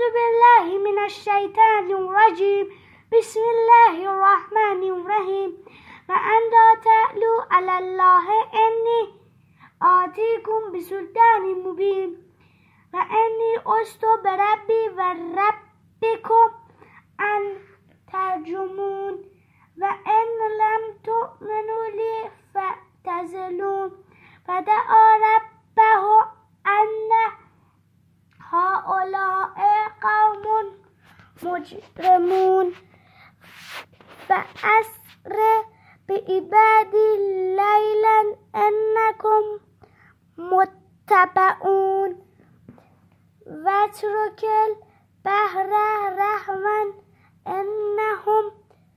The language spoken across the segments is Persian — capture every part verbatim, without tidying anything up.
بالله من الشیطان الرجیم. بسم الله الرحمن الرحیم. وأن لا تعلوا على الله إني آتيكم بسلطان مبين وإني عذت بربي وربكم أن ترجمون وإن لم تؤمنوا لي فاعتزلون. فدعا ربه أن هؤلاء قوم مجرمون. فأسر بعبادي ليلا إنكم متبعون واترك البحر رهوا إنهم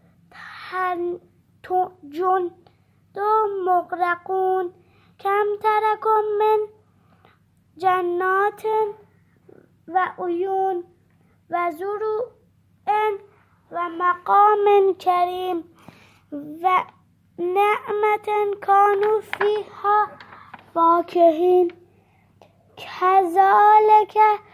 جند مغرقون. كم تركوا من جنات وعيون وزروع ومقام كريم ونعمة كانوا فيها فاكهين. كذلك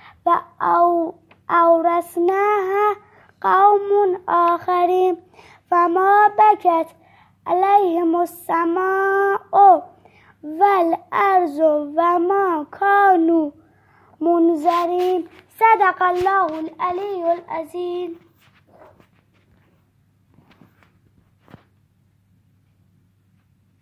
وأورثناها قوم آخرين. فما بكت عليهم السماء والأرض وما كانوا منذرين. صدق الله العلي العظيم.